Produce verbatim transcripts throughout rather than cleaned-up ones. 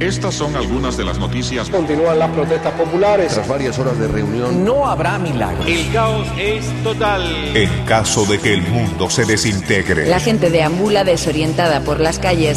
Estas son algunas de las noticias. Continúan las protestas populares. Tras varias horas de reunión, no habrá milagros. El caos es total. En caso de que el mundo se desintegre. La gente deambula desorientada por las calles.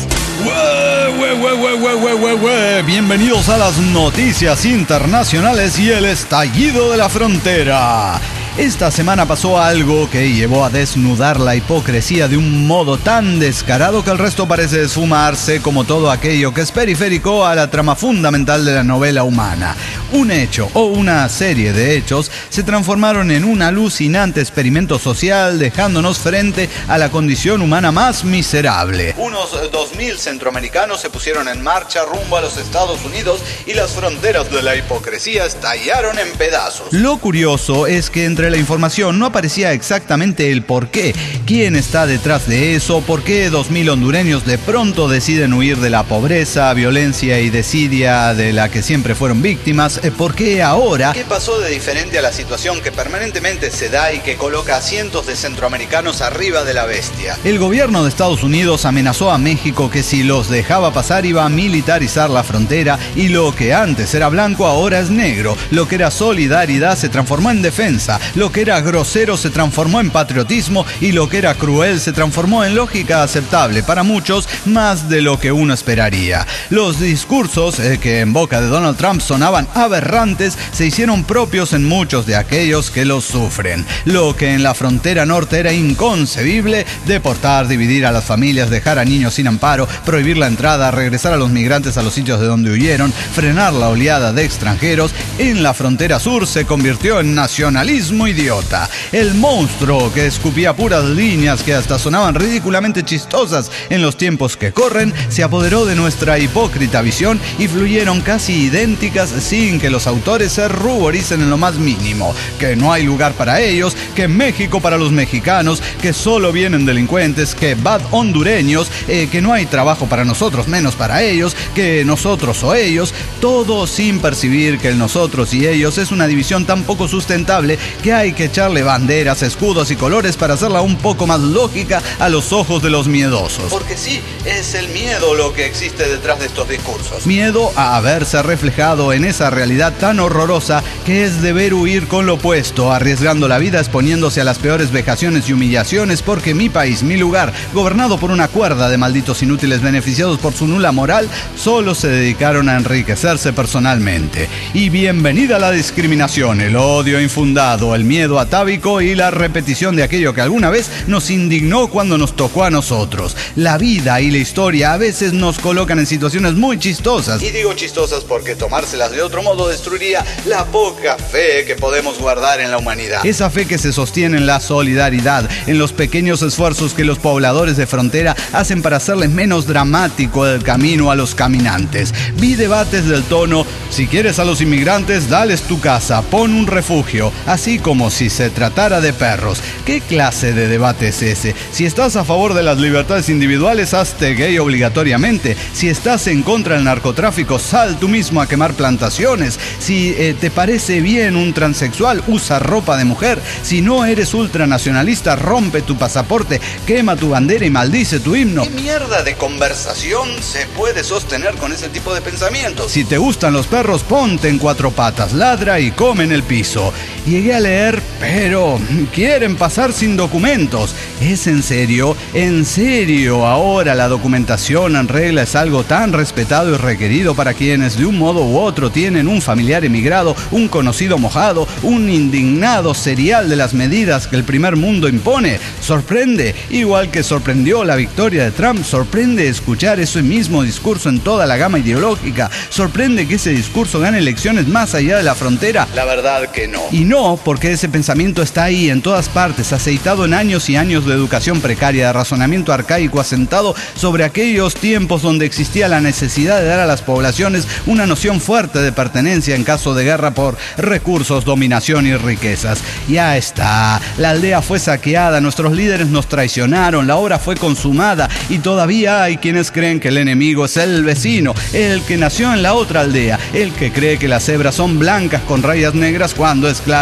¡Ué, ué, ué, ué, ué, ué, ué, ué! Bienvenidos a las noticias internacionales y el estallido de la frontera. Esta semana pasó algo que llevó a desnudar la hipocresía de un modo tan descarado que el resto parece esfumarse como todo aquello que es periférico a la trama fundamental de la novela humana. Un hecho o una serie de hechos se transformaron en un alucinante experimento social, dejándonos frente a la condición humana más miserable. Unos dos mil centroamericanos se pusieron en marcha rumbo a los Estados Unidos y las fronteras de la hipocresía estallaron en pedazos. Lo curioso es que entre la información no aparecía exactamente el por qué, quién está detrás de eso, por qué dos mil hondureños de pronto deciden huir de la pobreza, violencia y desidia de la que siempre fueron víctimas, por qué ahora, qué pasó de diferente a la situación que permanentemente se da y que coloca a cientos de centroamericanos arriba de la bestia. El gobierno de Estados Unidos amenazó a México que si los dejaba pasar iba a militarizar la frontera y lo que antes era blanco ahora es negro, lo que era solidaridad se transformó en defensa, lo que era grosero se transformó en patriotismo y lo que era cruel se transformó en lógica aceptable para muchos, más de lo que uno esperaría. Los discursos eh, que en boca de Donald Trump sonaban aberrantes se hicieron propios en muchos de aquellos que los sufren. Lo que en la frontera norte era inconcebible, deportar, dividir a las familias, dejar a niños sin amparo, prohibir la entrada, regresar a los migrantes a los sitios de donde huyeron, frenar la oleada de extranjeros, en la frontera sur se convirtió en nacionalismo idiota. El monstruo que escupía puras líneas que hasta sonaban ridículamente chistosas en los tiempos que corren, se apoderó de nuestra hipócrita visión y fluyeron casi idénticas sin que los autores se ruboricen en lo más mínimo. Que no hay lugar para ellos, que México para los mexicanos, que solo vienen delincuentes, que bad hondureños, eh, que no hay trabajo para nosotros menos para ellos, que nosotros o ellos, todo sin percibir que el nosotros y ellos es una división tan poco sustentable que hay que echarle banderas, escudos y colores para hacerla un poco más lógica a los ojos de los miedosos. Porque sí, es el miedo lo que existe detrás de estos discursos. Miedo a verse reflejado en esa realidad tan horrorosa que es deber huir con lo opuesto, arriesgando la vida, exponiéndose a las peores vejaciones y humillaciones porque mi país, mi lugar, gobernado por una cuerda de malditos inútiles beneficiados por su nula moral, solo se dedicaron a enriquecerse personalmente. Y bienvenida a la discriminación, el odio infundado, el miedo atávico y la repetición de aquello que alguna vez nos indignó cuando nos tocó a nosotros. La vida y la historia a veces nos colocan en situaciones muy chistosas. Y digo chistosas porque tomárselas de otro modo destruiría la poca fe que podemos guardar en la humanidad. Esa fe que se sostiene en la solidaridad, en los pequeños esfuerzos que los pobladores de frontera hacen para hacerles menos dramático el camino a los caminantes. Vi debates del tono, si quieres a los inmigrantes, dales tu casa, pon un refugio, así como si se tratara de perros. ¿Qué clase de debate es ese? Si estás a favor de las libertades individuales, hazte gay obligatoriamente. Si estás en contra del narcotráfico, sal tú mismo a quemar plantaciones. Si eh, te parece bien un transexual, usa ropa de mujer. Si no eres ultranacionalista, rompe tu pasaporte, quema tu bandera y maldice tu himno. ¿Qué mierda de conversación se puede sostener con ese tipo de pensamientos? Si te gustan los perros, ponte en cuatro patas, ladra y come en el piso. Llegué a leer, pero quieren pasar sin documentos. ¿Es en serio? ¿En serio ahora la documentación en regla es algo tan respetado y requerido para quienes de un modo u otro tienen un familiar emigrado, un conocido mojado, un indignado serial de las medidas que el primer mundo impone? Sorprende, igual que sorprendió la victoria de Trump, sorprende escuchar ese mismo discurso en toda la gama ideológica, sorprende que ese discurso gane elecciones más allá de la frontera. La verdad que no. Y no, porque ese pensamiento está ahí en todas partes, aceitado en años y años de educación precaria, de razonamiento arcaico asentado sobre aquellos tiempos donde existía la necesidad de dar a las poblaciones una noción fuerte de pertenencia en caso de guerra por recursos, dominación y riquezas. Ya está, la aldea fue saqueada, nuestros líderes nos traicionaron, la obra fue consumada y todavía hay quienes creen que el enemigo es el vecino, el que nació en la otra aldea, el que cree que las cebras son blancas con rayas negras cuando es claro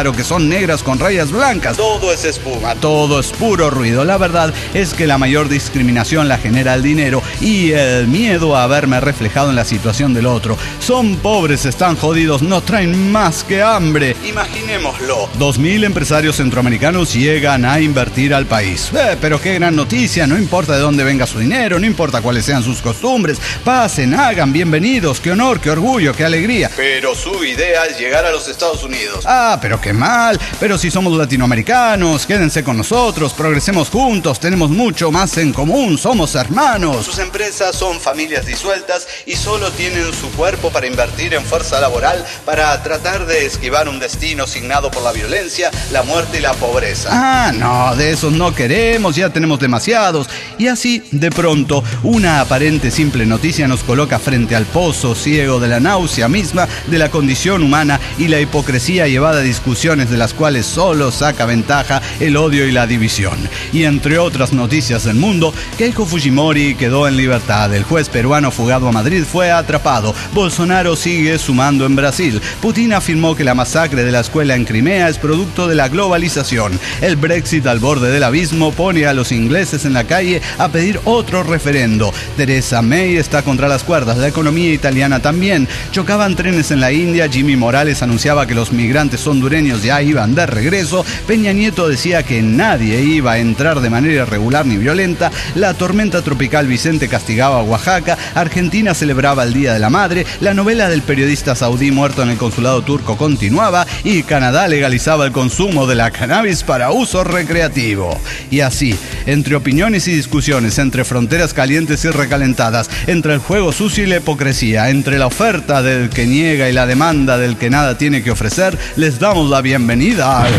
claro que son negras con rayas blancas. Todo es espuma, todo es puro ruido. La verdad es que la mayor discriminación la genera el dinero y el miedo a verme reflejado en la situación del otro. Son pobres, están jodidos, no traen más que hambre. Imaginémoslo. Dos mil empresarios centroamericanos llegan a invertir al país. Eh, pero qué gran noticia, no importa de dónde venga su dinero, no importa cuáles sean sus costumbres. Pasen, hagan, bienvenidos, qué honor, qué orgullo, qué alegría. Pero su idea es llegar a los Estados Unidos. Ah, pero qué mal, pero si somos latinoamericanos, quédense con nosotros, progresemos juntos, tenemos mucho más en común, somos hermanos. Sus empresas son familias disueltas y solo tienen su cuerpo para invertir en fuerza laboral para tratar de esquivar un destino signado por la violencia, la muerte y la pobreza. Ah, no, de esos no queremos, ya tenemos demasiados. Y así, de pronto, una aparente simple noticia nos coloca frente al pozo ciego de la náusea misma de la condición humana y la hipocresía llevada a discusiones de las cuales solo saca ventaja el odio y la división. Y entre otras noticias del mundo, Keiko Fujimori quedó en libertad, el juez peruano fugado a Madrid fue atrapado, Bolsonaro sigue sumando en Brasil, Putin afirmó que la masacre de la escuela en Crimea es producto de la globalización, el Brexit al borde del abismo pone a los ingleses en la calle a pedir otro referendo, Theresa May está contra las cuerdas, la economía italiana también, chocaban trenes en la India, Jimmy Morales anunciaba que los migrantes hondureños ya iban de regreso, Peña Nieto decía que nadie iba a entrar de manera irregular ni violenta, la tormenta tropical Vicente castigaba a Oaxaca, Argentina celebraba el Día de la Madre, la novela del periodista saudí muerto en el consulado turco continuaba y Canadá legalizaba el consumo de la cannabis para uso recreativo. Y así, entre opiniones y discusiones, entre fronteras calientes y recalentadas, entre el juego sucio y la hipocresía, entre la oferta del que niega y la demanda del que nada tiene que ofrecer, les damos la bienvenida al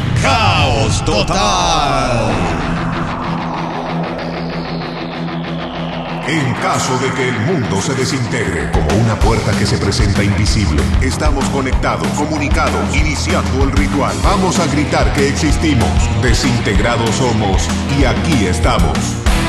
Caos Total. En caso de que el mundo se desintegre, como una puerta que se presenta invisible, estamos conectados, comunicados, iniciando el ritual. Vamos a gritar que existimos, desintegrados somos y aquí estamos.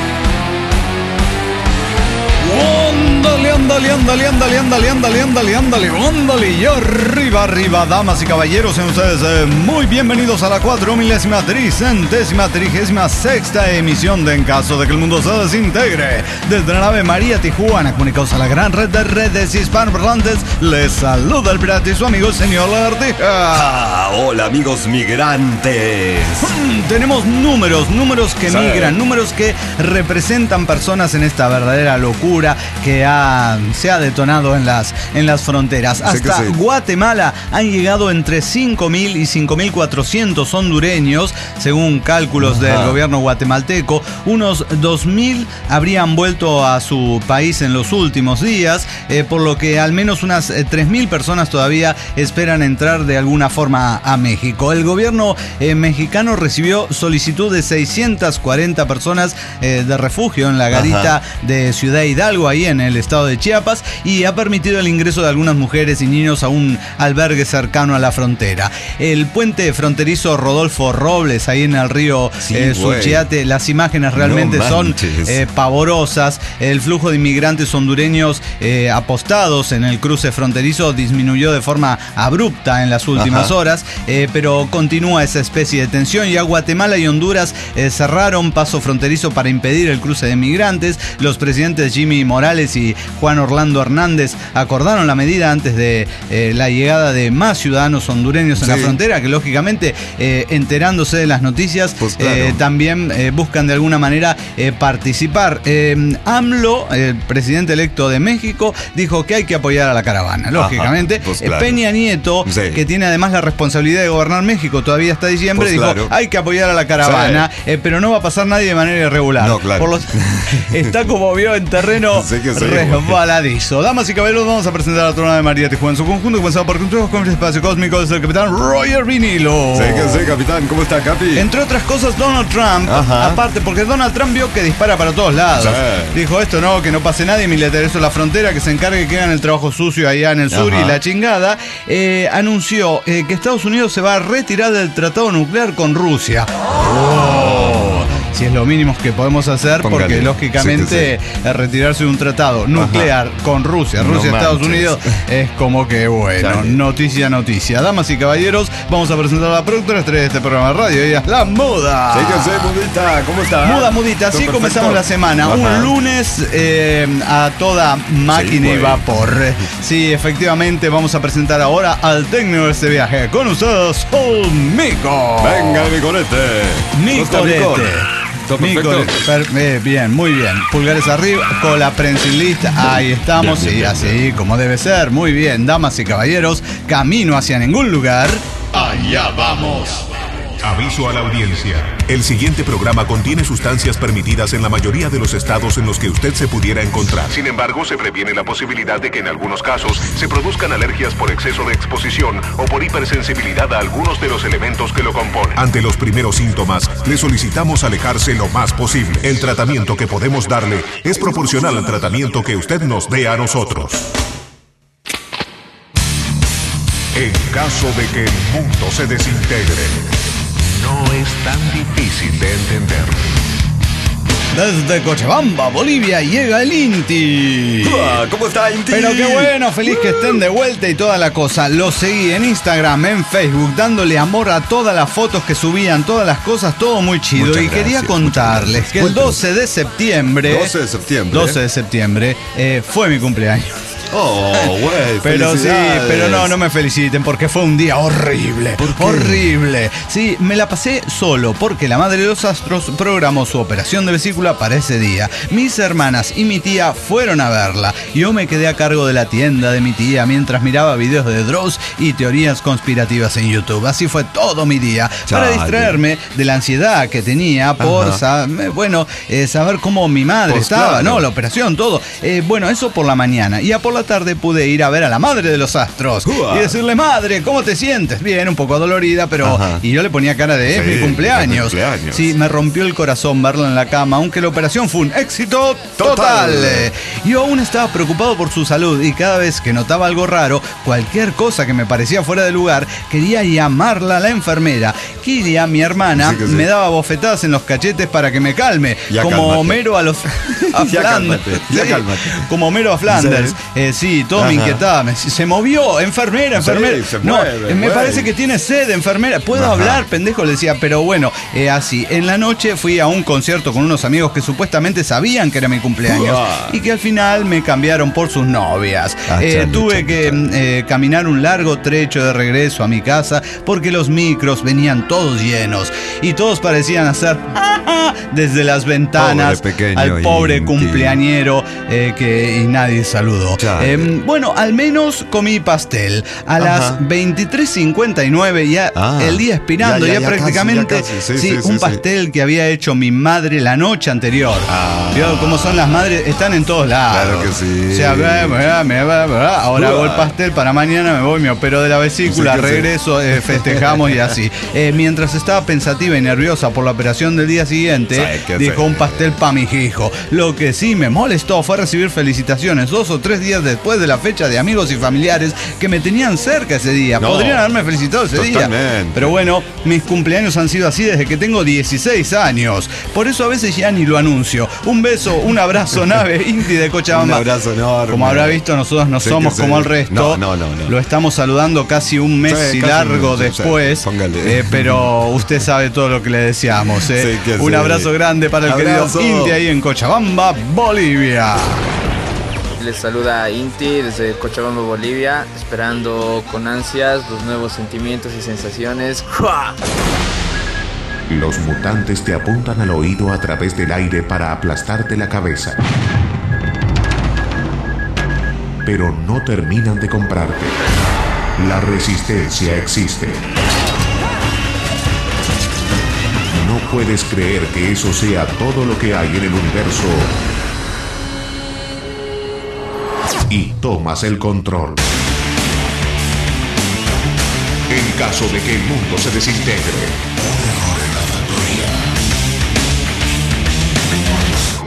Ándale, ándale, ándale, ándale, ándale, ándale, ándale, ándale, ándale, y arriba, arriba, damas y caballeros, sean ustedes eh, muy bienvenidos a la cuatro milésima, tricentésima, trigésima sexta emisión de En Caso de que el Mundo se Desintegre. Desde la nave María Tijuana, comunicados a la gran red de redes hispanoparlantes, les saluda el pirata y su amigo el señor Lagartija. Ah, hola amigos migrantes. Hmm, tenemos números, números que sí. migran, números que representan personas en esta verdadera locura que ha, se ha detonado en las, en las fronteras. Hasta sí sí. Guatemala han llegado entre cinco mil y cinco mil cuatrocientos hondureños, según cálculos Ajá. del gobierno guatemalteco. Unos dos mil habrían vuelto a su país en los últimos días, eh, por lo que al menos unas eh, tres mil personas todavía esperan entrar de alguna forma a México. El gobierno eh, mexicano recibió solicitud de seiscientas cuarenta personas eh, de refugio en la garita Ajá. de Ciudad Hidalgo, ahí en el estado de Chiapas, y ha permitido el ingreso de algunas mujeres y niños a un albergue cercano a la frontera. El puente fronterizo Rodolfo Robles, ahí en el río sí, eh, Suchiate, las imágenes realmente no son eh, pavorosas. El flujo de inmigrantes hondureños eh, apostados en el cruce fronterizo disminuyó de forma abrupta en las últimas Ajá. horas, eh, pero continúa esa especie de tensión. Ya Guatemala y Honduras eh, cerraron paso fronterizo para impedir el cruce de migrantes. Los presidentes Jimmy Morales y Juan Orlando Hernández acordaron la medida antes de eh, la llegada de más ciudadanos hondureños en sí. la frontera, que lógicamente eh, enterándose de las noticias pues claro. eh, también eh, buscan de alguna manera eh, participar. Eh, AMLO, el presidente electo de México, dijo que hay que apoyar a la caravana, lógicamente. Ajá, pues claro. Peña Nieto, sí. que tiene además la responsabilidad de gobernar México todavía hasta diciembre, pues dijo claro. hay que apoyar a la caravana, sí. eh, pero no va a pasar nadie de manera irregular. No, claro. Por los... Está como vio en terreno sí que sí, resbaladizo. Damas y caballeros, vamos a presentar a la trona de María Tijuana en su conjunto, comenzado por consejos con el espacio cósmico desde el capitán Roger Vinilo. Sí que sí, capitán. ¿Cómo está, Capi? Entre otras cosas, Donald Trump, Ajá. aparte, porque Donald Trump vio que dispara para todos lados. Sí. Dijo esto, no, que no pase nadie, militarizo la frontera, que se encargue que hagan el trabajo sucio allá en el sur Ajá. y la chingada. Eh, anunció eh, que Estados Unidos se va a retirar del tratado nuclear con Rusia. Oh. si es lo mínimo que podemos hacer, Póngale. porque lógicamente Sí, sí. retirarse de un tratado nuclear Ajá. con Rusia, Rusia, no Estados manches. Unidos, es como que bueno, Chale. noticia, noticia. Damas y caballeros, vamos a presentar a la productora estrella de este programa de radio, ella es la Muda. Sí, yo sé, Mudita, ¿cómo está? Muda, Mudita, así perfecto. comenzamos la semana. Ajá. Un lunes eh, a toda máquina sí, y vapor. Sí, efectivamente, vamos a presentar ahora al técnico de este viaje. Con ustedes, el Mico. Venga, Micorete. Micorete. Mico, eh, bien, muy bien. Pulgares arriba, con la prensilista. Ahí estamos, bien, bien, y así bien. Como debe ser. Muy bien, damas y caballeros. Camino hacia ningún lugar. Allá vamos. Aviso a la audiencia. El siguiente programa contiene sustancias permitidas en la mayoría de los estados en los que usted se pudiera encontrar. Sin embargo, se previene la posibilidad de que en algunos casos se produzcan alergias por exceso de exposición o por hipersensibilidad a algunos de los elementos que lo componen. Ante los primeros síntomas, le solicitamos alejarse lo más posible. El tratamiento que podemos darle es proporcional al tratamiento que usted nos dé a nosotros. En caso de que el mundo se desintegre, no es tan difícil de entender. Desde Cochabamba, Bolivia, llega el Inti. ¿Cómo está, Inti? Pero qué bueno, feliz que estén de vuelta y toda la cosa. Lo seguí en Instagram, en Facebook, dándole amor a todas las fotos que subían, todas las cosas, todo muy chido. Muchas y gracias, quería contarles que el doce de septiembre... doce de septiembre. doce de septiembre eh, fue mi cumpleaños. Oh, güey, pero sí, pero no, no me feliciten porque fue un día horrible, horrible. Sí, me la pasé solo porque la madre de los astros programó su operación de vesícula para ese día. Mis hermanas y mi tía fueron a verla. Yo me quedé a cargo de la tienda de mi tía mientras miraba videos de Dross y teorías conspirativas en YouTube. Así fue todo mi día para distraerme de la ansiedad que tenía por saber, bueno, eh, saber cómo mi madre pues estaba, claro. ¿no? La operación, todo. Eh, bueno, eso por la mañana. Y a por la tarde pude ir a ver a la madre de los astros uh, y decirle, madre, ¿cómo te sientes? Bien, un poco adolorida, pero... Ajá. Y yo le ponía cara de, es sí, mi cumpleaños. cumpleaños. Sí, me rompió el corazón verla en la cama, aunque la operación fue un éxito total. total. Yo aún estaba preocupado por su salud y cada vez que notaba algo raro, cualquier cosa que me parecía fuera de lugar, quería llamarla a la enfermera. Kilia, mi hermana, sí sí. me daba bofetadas en los cachetes para que me calme, ya como cálmate. Homero a los... a ya Flanders. Cálmate, ya sí, cálmate. Como Homero a Flanders. Sí, eh, sí todo Ajá. me inquietaba. Me, se movió, enfermera, enfermera. Sí, se no, mueve, me güey. parece que tiene sed, enfermera. ¿Puedo Ajá. hablar, pendejo? Le decía, pero bueno, eh, así. En la noche fui a un concierto con unos amigos que supuestamente sabían que era mi cumpleaños uh. y que al final me cambiaron por sus novias. Ah, eh, chale, tuve chale, que chale. Eh, caminar un largo trecho de regreso a mi casa porque los micros venían todos llenos y todos parecían hacer desde las ventanas pobre pequeño, al pobre inti. cumpleañero eh, que y nadie saludó. Eh, bueno, al menos comí pastel. A Ajá. las veintitrés cincuenta y nueve ya ah, el día expirando, ya, ya, ya, ya prácticamente casi, ya casi. Sí, sí, sí, un sí, pastel sí. que había hecho mi madre la noche anterior. Ah. ¿Vio cómo son las madres? Están en todos lados. Claro que sí. O sea, me, me, me, me, ahora uh. hago el pastel para mañana, me voy, me opero de la vesícula, sí, regreso, sí. eh, festejamos y así. Eh, mientras estaba pensativa y nerviosa por la operación del día siguiente, dijo un pastel para mi hijo. Lo que sí me molestó fue recibir felicitaciones dos o tres días después de la fecha de amigos y familiares que me tenían cerca ese día. No, podrían haberme felicitado ese totalmente. día. Pero bueno, mis cumpleaños han sido así desde que tengo dieciséis años. Por eso a veces ya ni lo anuncio. Un beso, un abrazo, nave Inti de Cochabamba. Un abrazo enorme. Como habrá visto, nosotros no sí, somos como el resto. No, no, no, no. Lo estamos saludando casi un mes sí, y largo un, después. Sí, eh, pero usted sabe todo lo que le deseamos. Eh. Sí, un sí. abrazo grande para el abrazo. querido Inti ahí en Cochabamba, Bolivia. Les saluda Inti desde Cochabamba, Bolivia, esperando con ansias los nuevos sentimientos y sensaciones. ¡Jua! Los mutantes te apuntan al oído a través del aire para aplastarte la cabeza. Pero no terminan de comprarte. La resistencia existe. No puedes creer que eso sea todo lo que hay en el universo. Y tomas el control. En caso de que el mundo se desintegre.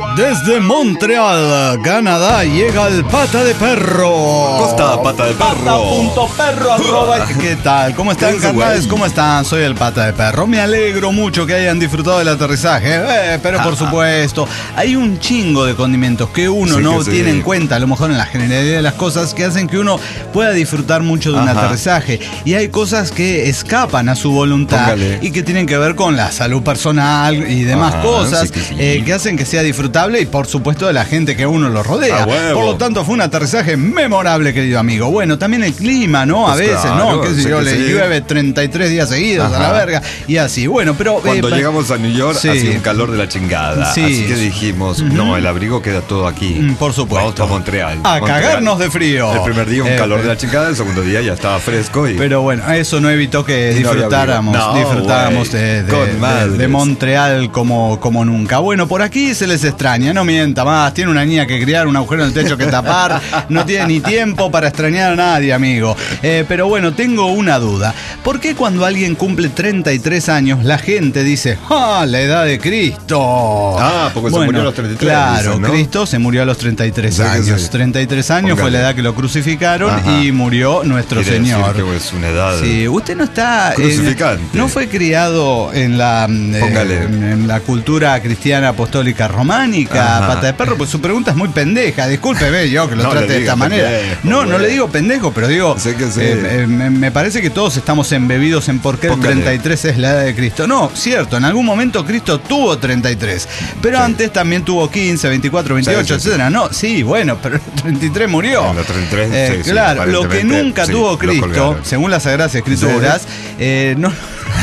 Desde Montreal, Canadá, llega el Pata de Perro. ¿Cómo está, Pata de Perro? Pata punto perro arroba- ¿Qué tal? ¿Cómo están, ¿Qué carnales? güey? ¿Cómo están? Soy el Pata de Perro. Me alegro mucho que hayan disfrutado del aterrizaje. Eh, pero por supuesto, hay un chingo de condimentos que uno Sí, no que sí. tiene en cuenta, a lo mejor en la generalidad de las cosas, que hacen que uno pueda disfrutar mucho de un Ajá. aterrizaje. Y hay cosas que escapan a su voluntad Póngale. y que tienen que ver con la salud personal y demás Ajá, cosas sí que sí. eh, que hacen que sea disfrutable y por supuesto de la gente que uno lo rodea. A huevo. Por lo tanto fue un aterrizaje memorable, querido amigo. Bueno, también el clima, ¿no? A Pues veces, claro, ¿no? Qué sé sé yo, que le sí. llueve treinta y tres días seguidos Ajá. a la verga y así. Bueno, pero Cuando eh, llegamos a New York sí. hacía un calor de la chingada. Sí. Así que dijimos, no, el abrigo queda todo aquí. Mm, por supuesto. Vamos para Montreal. A Montreal. cagarnos de frío. El primer día un Eh, calor de eh, la chingada, el segundo día ya estaba fresco y... Pero bueno, eso no evitó que Y no había disfrutáramos, abrigo. No, disfrutáramos güey. de, de- Con de- madres. de Montreal como, como nunca. Bueno, por aquí se les extraña, no mienta más. Tiene una niña que criar, un agujero en el techo que tapar. No tiene ni tiempo para extrañar a nadie, amigo. Eh, pero bueno, tengo una duda. ¿Por qué cuando alguien cumple treinta y tres años la gente dice, ¡ah, la edad de Cristo! Ah, porque se murió a los treinta y tres, Claro, dicen, ¿no? Cristo se murió a los treinta y tres Sí que años. sí. treinta y tres años fue Póngale. la edad que lo crucificaron Ajá. y murió nuestro Quiere decir Señor. que es una edad... Sí, usted no está. Crucificante. eh, no fue criado en la, eh, Póngale. en, en la cultura cristiana apostólica románica, Ajá. Pata de Perro, pues su pregunta es muy pendeja. Discúlpeme yo que lo No trate le de esta diga manera. pendejo, no, no güey. le digo pendejo, pero digo. Sé que sí. eh, eh, me, me parece que todos estamos embebidos en por qué el Póngale. treinta y tres es la edad de Cristo. No, cierto, en algún momento Cristo tuvo treinta y tres, pero Sí. antes también tuvo quince, veinticuatro, veintiocho, Sí, sí, sí. etcétera. No, sí, bueno, pero el treinta y tres murió. En los treinta y tres, Eh, sí, sí, claro, lo que aparentemente, nunca sí, tuvo lo Cristo, colgaron. según las Sagradas Escrituras, eh, no,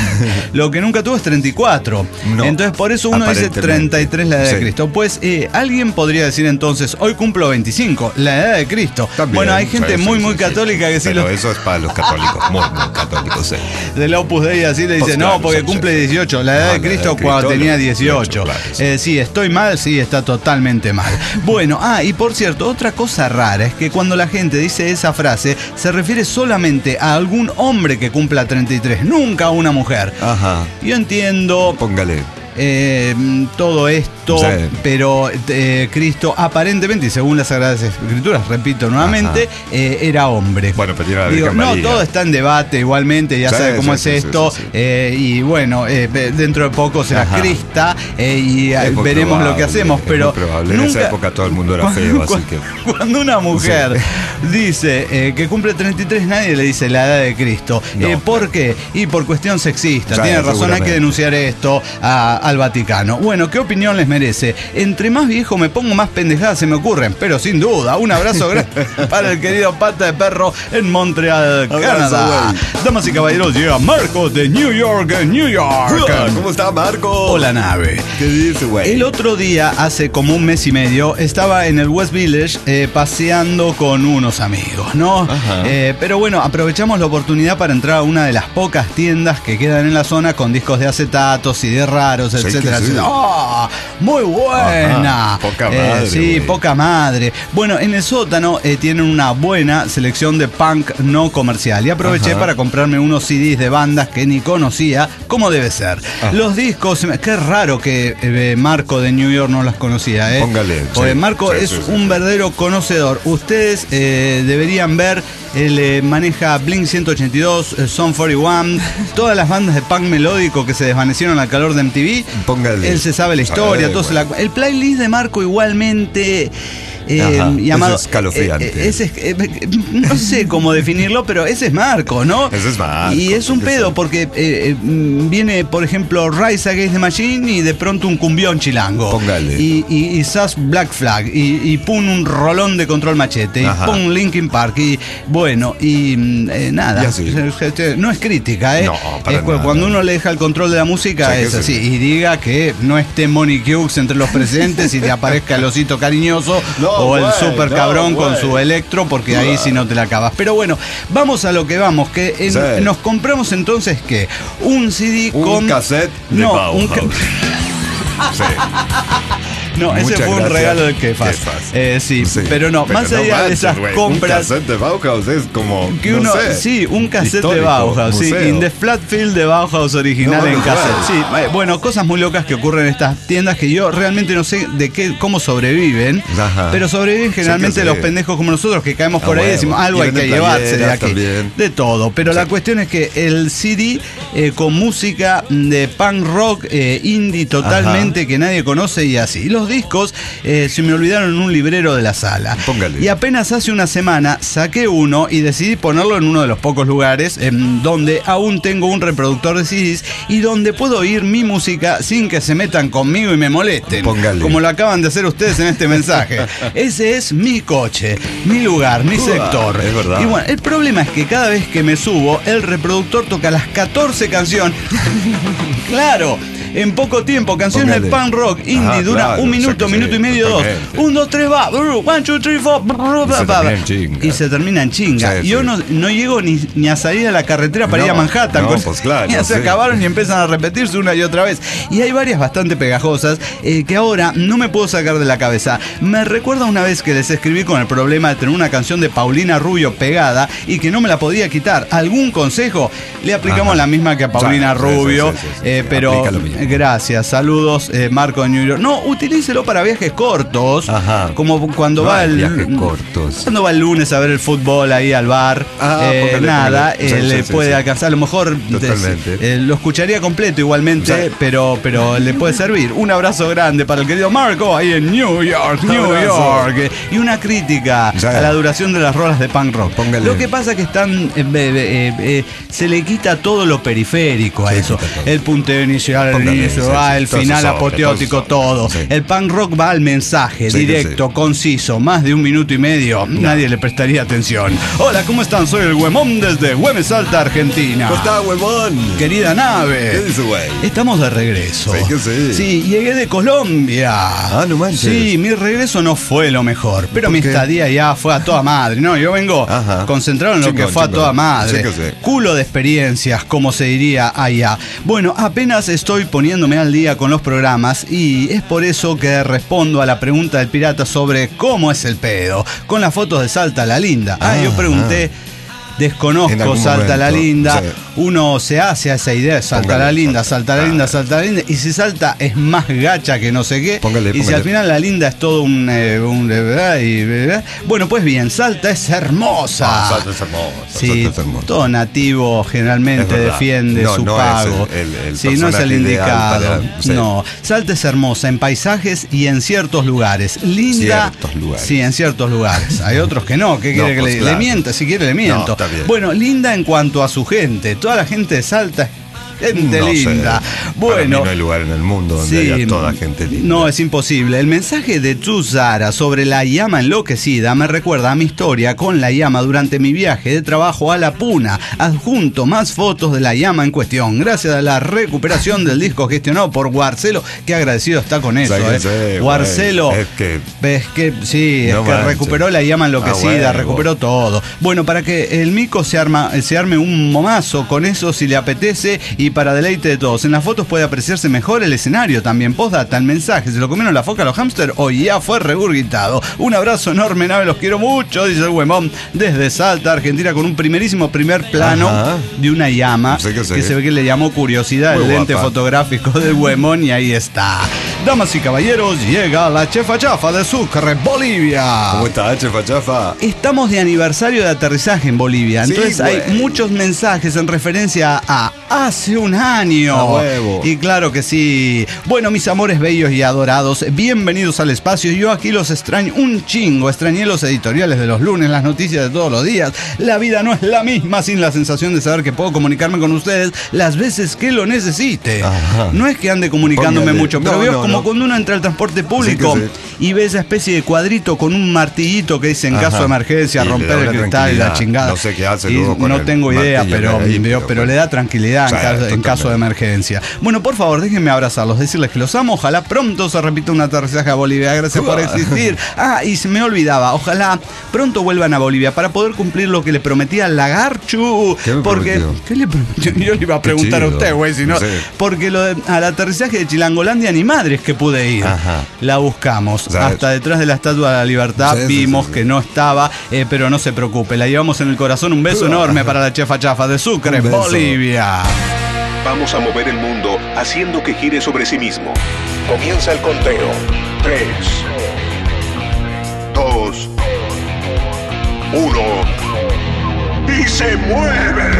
lo que nunca tuvo es treinta y cuatro. No, Entonces, por eso uno dice aparentemente. treinta y tres la edad de Sí. Cristo. Pues eh, alguien podría decir entonces, hoy cumplo veinticinco, la edad de Cristo. También, bueno, hay gente sí, muy, sí, muy sí, sí. católica que sí Pero lo, eso es para los católicos, muy, muy católicos, sí. del Opus Dei así le dice, Pues no, claro, porque sí, cumple sí, sí. dieciocho, la edad No, de la edad Cristo de cuando Cristo, tenía los dieciocho. dieciocho, claro, sí. Eh, sí, estoy mal, sí, está totalmente mal. Bueno, ah, y por cierto, otra cosa rara es que cuando la gente dice esa frase, se refiere solamente a algún hombre que cumpla treinta y tres, nunca a una mujer. Ajá. Yo entiendo Póngale. eh, todo esto, Sí. pero eh, Cristo aparentemente, y según las Sagradas Escrituras, repito nuevamente, eh, era hombre. Bueno, pero tiene la Digo, Virgen no, María. todo está en debate igualmente, ya Sí, sabe cómo sí, es sí, sí, esto, sí, sí. eh, y bueno, eh, dentro de poco será Ajá. Crista, eh, y eh, Es muy veremos lo que probable, hacemos, es pero muy probable. En esa época todo el mundo era feo, así que- Cuando una mujer dice eh, que cumple treinta y tres, nadie le dice la edad de Cristo. No, Eh, ¿Por claro. qué? Y por cuestión sexista. Sí, Tiene razón, hay que seguramente. denunciar esto a- al Vaticano. Bueno, ¿qué opinión les merece? Entre más viejo me pongo, más pendejadas se me ocurren, pero sin duda, un abrazo grande para el querido Pata de Perro en Montreal, Abrazo, Canadá. güey. Damas y caballeros, llega Marco de New York, New York. ¿Cómo está, Marco? Hola, nave. ¿Qué dice, güey? El otro día, hace como un mes y medio, estaba en el West Village eh, paseando con unos amigos, ¿no? Ajá. Eh, pero bueno, aprovechamos la oportunidad para entrar a una de las pocas tiendas que quedan en la zona con discos de acetatos y de raros, Sí, etcétera. que sí. etcétera. ¡Ah! ¡Muy buena! Ajá, poca Eh, madre, sí, güey. poca madre. Bueno, en el sótano eh, tienen una buena selección de punk no comercial y aproveché Ajá. para comprarme unos C Ds de bandas que ni conocía, como debe ser. Ajá. Los discos, qué raro que eh, Marco de New York no las conocía, ¿eh? Póngale, Porque sí, Marco sí, es sí, sí, un sí. verdadero conocedor. Ustedes eh, deberían ver, él eh, maneja Blink ciento ochenta y dos, eh, Sum cuarenta y uno, todas las bandas de punk melódico que se desvanecieron al calor de M T V. Póngale. Él se sabe la historia, Sabe, todo se bueno. la- el playlist de Marco igualmente eh, Ajá, llamado es escalofriante. eh, eh, ese es- eh, no sé cómo definirlo, pero ese es Marco, ¿no? Ese es Marco, Y es un sí que pedo sí. porque eh, eh, mm, viene, por ejemplo, Rise Against the Machine y de pronto un cumbión chilango. Póngale. Y, y, y Sus Black Flag y, y pum un rolón de Control Machete y Ajá. pum Linkin Park y bueno y mm, eh, nada. Y así. No es crítica, ¿eh? No, para Es cu- nada. cuando uno le deja el control de la música Sí, que es sí. así y diga que no esté Monique Hughes entre los presentes y te aparezca el osito cariñoso No, o el güey, super no, cabrón con güey. su electro, porque ahí sí no te la acabas. Pero bueno, vamos a lo que vamos, que en- Sí. nos compramos entonces ¿qué? Un C D Un con cassette de no, un ca- Bauhaus. Sí. No, ese Muchas fue un gracias. regalo de Kefas. Kefas. Eh, sí, Sí. pero no, Pero más no allá de manches, esas güey, compras. Un cassette de Bauhaus es como. Que no uno, sé, sí, un cassette de histórico, Bauhaus, sí, museo. in the Flatfield de Bauhaus original No, en no, cassette. claro. Sí, eh, bueno, cosas muy locas que ocurren en estas tiendas que yo realmente no sé de qué, cómo sobreviven, Ajá. pero sobreviven generalmente Sí que los sí. pendejos como nosotros que caemos por Ah, ahí y huevo. decimos algo Y hay que venden llevarse de playeras aquí, también. de todo. Pero Sí. la cuestión es que el C D eh, con música de punk rock eh, indie totalmente Ajá. que nadie conoce y así. Y los discos eh, se me olvidaron en un librero de la sala. Póngale. Y apenas hace una semana saqué uno y decidí ponerlo en uno de los pocos lugares en donde aún tengo un reproductor de C Ds y donde puedo oír mi música sin que se metan conmigo y me molesten. Póngale. Como lo acaban de hacer ustedes en este mensaje. Ese es mi coche, mi lugar, mi Uah, sector. es verdad. Y bueno, el problema es que cada vez que me subo, el reproductor toca las catorce canciones. Claro. En poco tiempo, canciones Póngale. de punk rock indie Ajá, dura claro, un minuto, ya que minuto sí, y medio, dos. totalmente. Un, dos, tres, va. One, two, three, four. Y se termina en chinga. Y se termina en chinga. Sí, y yo sí. no, no llego ni, ni a salir a la carretera para No, ir a Manhattan. no, Con- pues claro, Ya se sí. acabaron y empiezan a repetirse una y otra vez. Y hay varias bastante pegajosas eh, que ahora no me puedo sacar de la cabeza. Me recuerda una vez que les escribí con el problema de tener una canción de Paulina Rubio pegada y que no me la podía quitar. ¿Algún consejo? Le aplicamos Ajá. la misma que a Paulina Sí, sí, Rubio. sí, sí, sí, eh, sí. pero Aplica lo mismo. gracias, saludos, eh, Marco de New York. No, utilícelo para viajes cortos. Ajá. Como cuando No va hay el. viajes cortos. Cuando va el lunes a ver el fútbol ahí al bar. Ah, eh, póngale, nada, póngale. eh, Sí, le sí, puede sí. alcanzar. A lo mejor Totalmente. eh, lo escucharía completo igualmente, Sí. pero, pero le puede servir. Un abrazo grande para el querido Marco ahí en New York, Un New abrazo. York. Y una crítica Sí. a la duración de las rolas de punk rock. Póngale. Lo que pasa que están. eh, eh, eh, eh, se le quita todo lo periférico a Se eso. quita todo. El punteo inicial, el Póngale, inicio, sí, va, sí. el Todo final eso sobre, apoteótico, todo eso todo. sobre. Sí. El punk rock va al mensaje, Sí que directo, sí. conciso, más de un minuto y medio. Nadie le prestaría atención. Hola, ¿cómo están? Soy el Huemón desde Güemes, Salta, Argentina. ¿Cómo está, huevón? Querida nave. ¿Qué dice, güey? Estamos de regreso. Sí que sí. Sí, llegué de Colombia. Ah, no manches. Sí, mi regreso no fue lo mejor, pero ¿Por mi qué? estadía ya fue a toda madre. No, yo vengo Ajá. concentrado en lo Chingón, que fue a chingón. toda madre. Sí que sí. Culo de experiencias, como se diría allá. Bueno, apenas estoy poniéndome al día con los programas y es por eso que respondo a la pregunta del pirata sobre cómo es el pedo, con las fotos de Salta la Linda. Ah, Ah, yo pregunté... En Desconozco algún Salta la momento, Linda. sí. Uno se hace a esa idea de Salta Póngale, la Linda, Salta. Salta la Linda, Ah. Salta la Linda. Y si Salta es más gacha que no sé qué. Póngale, y si póngale. al final la Linda es todo un. eh, un de verdad y, ¿verdad? Bueno, pues bien, Salta es hermosa. Ah, Salta es hermosa, Sí, Salta es hermosa. todo nativo Es generalmente verdad. defiende No, su no es pago. el- el- el sí, no es el personaje ideal indicado. para- sí. No, Salta es hermosa en paisajes y en ciertos lugares. Linda. Ciertos lugares. Sí, en ciertos lugares. Hay otros que no. ¿Qué No, quiere que pues le, claro. le mienta? Si quiere, le miento. No, está bien. Bueno, linda en cuanto a su gente. Toda la gente de Salta es gente No sé. linda. Para Bueno. mí no hay lugar en el mundo donde Sí, haya toda gente linda. no, es imposible. El mensaje de Zara sobre la llama enloquecida me recuerda a mi historia con la llama durante mi viaje de trabajo a La Puna. Adjunto más fotos de la llama en cuestión. Gracias a la recuperación del disco gestionado por Guarcelo, que agradecido está con eso. que eh. sí, Guarcelo. güey. Es que- Es que sí, No es que manches. recuperó la llama enloquecida, Ah, huevo. recuperó todo. Bueno, para que el mico se, arma, se arme un momazo con eso si le apetece y para deleite de todos. En las fotos puede apreciarse mejor el escenario también. Postdata, el mensaje, ¿se lo comieron la foca a los hámster o ya fue regurgitado? Un abrazo enorme, nave, los quiero mucho, dice el Huemón, desde Salta, Argentina, con un primerísimo primer plano Ajá. de una llama Sí que sí. que se ve que le llamó curiosidad Muy el lente guapa. fotográfico del Huemón y ahí está. Damas y caballeros, llega la chefa chafa de Sucre, Bolivia. ¿Cómo está, chefa chafa? Estamos de aniversario de aterrizaje en Bolivia, Sí, entonces hay güey. muchos mensajes en referencia a hace un año. A huevo. Y claro que sí. Bueno, mis amores bellos y adorados, bienvenidos al espacio. Yo aquí los extraño un chingo. Extrañé los editoriales de los lunes, las noticias de todos los días. La vida no es la misma sin la sensación de saber que puedo comunicarme con ustedes las veces que lo necesite. Ajá. No es que ande comunicándome Póngale. mucho, pero No, veo no, como no. cuando uno entra al transporte público Sí y ve esa especie de cuadrito con un martillito que dice en Ajá. caso de emergencia, Y romper le da el una cristal y la tranquilidad. chingada. No sé qué hace Y luego con no el tengo idea, martillo pero, ahí, pero, pero pero bueno. le da tranquilidad en, Sí, caso, en totalmente. caso de emergencia. Bueno, por favor, déjenme abrazarlos, decirles que los amo. Ojalá pronto se repita un aterrizaje a Bolivia. Gracias por existir. Ah, y se me olvidaba. Ojalá pronto vuelvan a Bolivia para poder cumplir lo que le prometía al Lagarchu. ¿Qué me porque, prometió? ¿qué le prometió? Yo le iba a Qué preguntar a chido. usted, güey, si no. Sí. Porque lo de- al aterrizaje de Chilangolandia ni madres que pude ir. Ajá. La buscamos. ¿Sabes? Hasta detrás de la Estatua de la Libertad Sí, sí, vimos sí, sí. que no estaba, eh, pero no se preocupe. La llevamos en el corazón. Un beso enorme para la chefa chafa de Sucre, Un beso. Bolivia. Vamos a mover el mundo haciendo que gire sobre sí mismo. Comienza el conteo. Tres, dos, uno. ¡Y se mueve!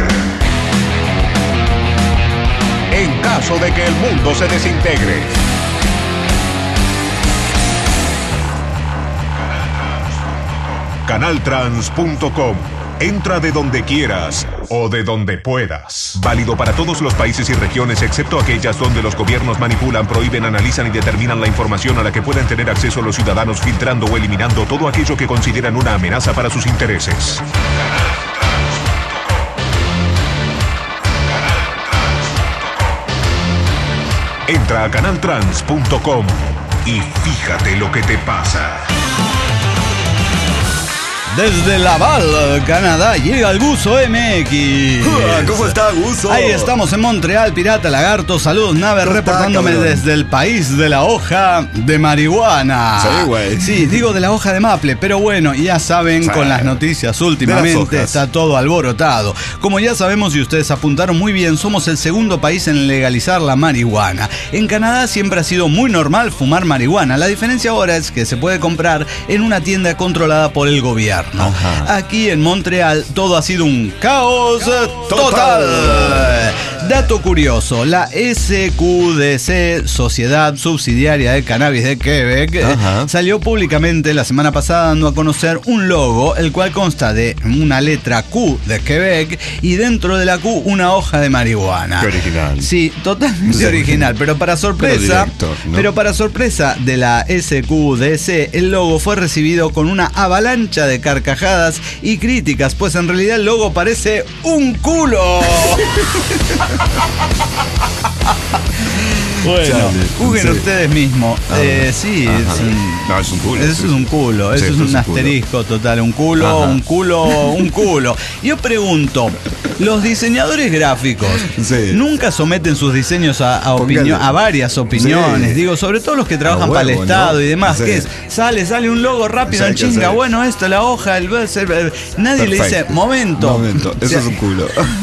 En caso de que el mundo se desintegre. Canaltrans punto com. Entra de donde quieras o de donde puedas. Válido para todos los países y regiones excepto aquellas donde los gobiernos manipulan, prohíben, analizan y determinan la información a la que pueden tener acceso los ciudadanos, filtrando o eliminando todo aquello que consideran una amenaza para sus intereses. Entra a canaltrans punto com y fíjate lo que te pasa. Desde Laval, Canadá, llega el Guso M X. ¿Cómo está, Guso? Ahí estamos en Montreal, Pirata Lagarto. Saludos, nave, ¿Cómo está, reportándome cabrón? desde el país de la hoja de marihuana. Sí, güey. Sí, digo de la hoja de maple, pero bueno, ya saben, Sí. con las noticias De las últimamente hojas. está todo alborotado. Como ya sabemos y ustedes apuntaron muy bien, somos el segundo país en legalizar la marihuana. En Canadá siempre ha sido muy normal fumar marihuana. La diferencia ahora es que se puede comprar en una tienda controlada por el gobierno. Ajá. Aquí en Montreal todo ha sido un caos total. total. Dato curioso, la S Q D C, Sociedad Subsidiaria de Cannabis de Quebec, eh, Ajá. salió públicamente la semana pasada dando a conocer un logo, el cual consta de una letra Q de Quebec y dentro de la Q una hoja de marihuana. Qué original. Sí, totalmente Sí. original, pero para sorpresa, Pero directo, ¿no? pero para sorpresa de la S Q D C, el logo fue recibido con una avalancha de carcajadas y críticas, pues en realidad el logo parece un culo. Bueno, Chale, juzguen sí. ustedes mismos. Ah, Eh, sí, ajá. es un, No, es un culo. eso sí. es un culo, eso Sí, es esto un es culo. asterisco total, un culo, Ajá. un culo, un culo. Yo pregunto, los diseñadores gráficos Sí. nunca someten sus diseños a, a, Póngale. opinión, a varias opiniones, Sí. digo, sobre todo los que trabajan A para el huevo, Estado ¿no? y demás, Sí. que es, sale, sale un logo rápido Sí, en que chinga, sí. bueno, esto, la hoja, el el- nadie le dice, Perfecto. momento. Momento, O eso sea, es un culo.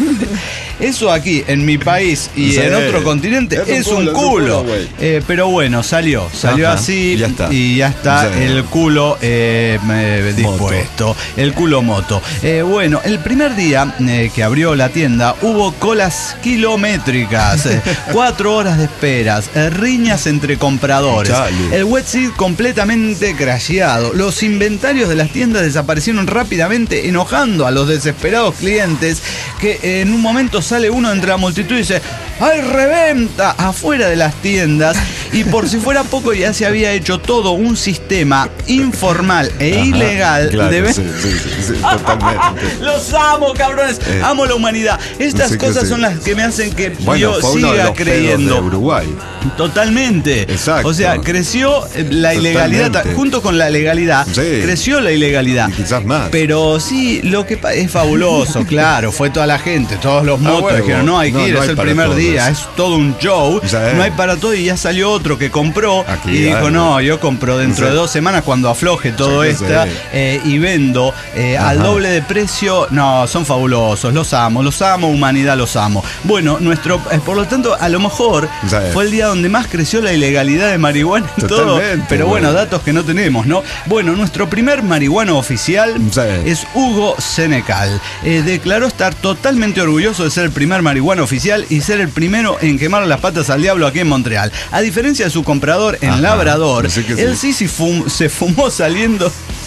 eso aquí, en mi país y Sí. en otro continente, Es es un un culo, es un culo. culo, güey. Eh, pero bueno, salió, salió Ajá, así y ya está. y ya está Sí. el culo eh, eh, dispuesto, el culo moto. Eh, bueno, el primer día eh, que abrió la tienda hubo colas kilométricas, eh, cuatro horas de esperas, eh, riñas entre compradores, Chale. el wetsuit completamente crasheado, los inventarios de las tiendas desaparecieron rápidamente, enojando a los desesperados clientes, que eh, en un momento sale uno entre la multitud y dice: ¡ay, reventa! Afuera de las tiendas. Y por si fuera poco, ya se había hecho todo un sistema informal e Ajá, ilegal claro, de sí, sí, sí, sí, totalmente. Los amo, cabrones. Eh, Amo la humanidad. Estas sí que cosas sí. son las que me hacen que Bueno, yo fue uno de siga los pedos creyendo. de Uruguay. Totalmente. Exacto. O sea, creció eh, la ilegalidad, Totalmente. junto con la legalidad, Sí. creció la ilegalidad. Y quizás más. Pero sí, lo que pa- es fabuloso, claro, fue toda la gente, todos los motos huevo. dijeron, no hay que No, ir, no es hay el para primer todos. día, es todo un show, Sí. no hay para todo, y ya salió otro que compró Aquí, y dijo, algo. no, yo compro dentro Sí. de dos semanas cuando afloje todo Sí, esto sí. eh, y vendo eh, al Ajá. doble de precio. No, son fabulosos, los amo, los amo, humanidad, los amo. Bueno, nuestro, eh, por lo tanto, a lo mejor Sí. fue el día donde más creció la ilegalidad de marihuana en todo, Totalmente, pero bueno, güey. datos que no tenemos, ¿no? Bueno, nuestro primer marihuano oficial Sí. es Hugo Senecal. Eh, declaró estar totalmente orgulloso de ser el primer marihuano oficial y ser el primero en quemar las patas al diablo aquí en Montreal. A diferencia de su comprador en Ajá, Labrador, sí que sí. él sí, sí fum- se fumó saliendo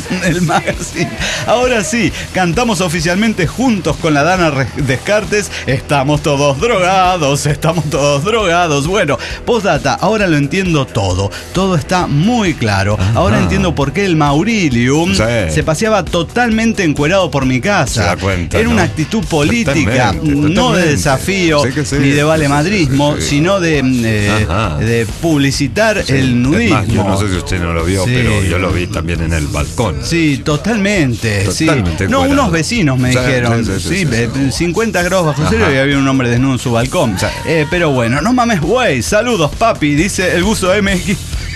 el magazine. Ahora sí, cantamos oficialmente juntos con la Dana Re- Descartes. Estamos todos drogados, estamos todos drogados. Bueno, postdata, ahora lo entiendo todo. Todo está muy claro. Ajá. Ahora entiendo por qué el Maurilium sí. se paseaba totalmente encuerado por mi casa. Se da cuenta, Era ¿no? una actitud política, Totalmente, no de totalmente. desafío, Sí que sí, ni de vale sí, sí, madrismo, sí, sí. sino de, eh, Ajá. de publicitar Sí. el nudismo. Es más, yo no sé si usted no lo vio, Sí. pero yo lo vi también en el balcón. Sí, totalmente. Totalmente sí. No, encuadrado. unos vecinos me Sí, dijeron. sí, Sí, sí, sí, sí, eh, sí. cincuenta grados bajo Ajá. cero y había un hombre desnudo en su balcón. Sí. Eh, pero bueno, no mames, güey. Saludos, papi, dice el buzo M X.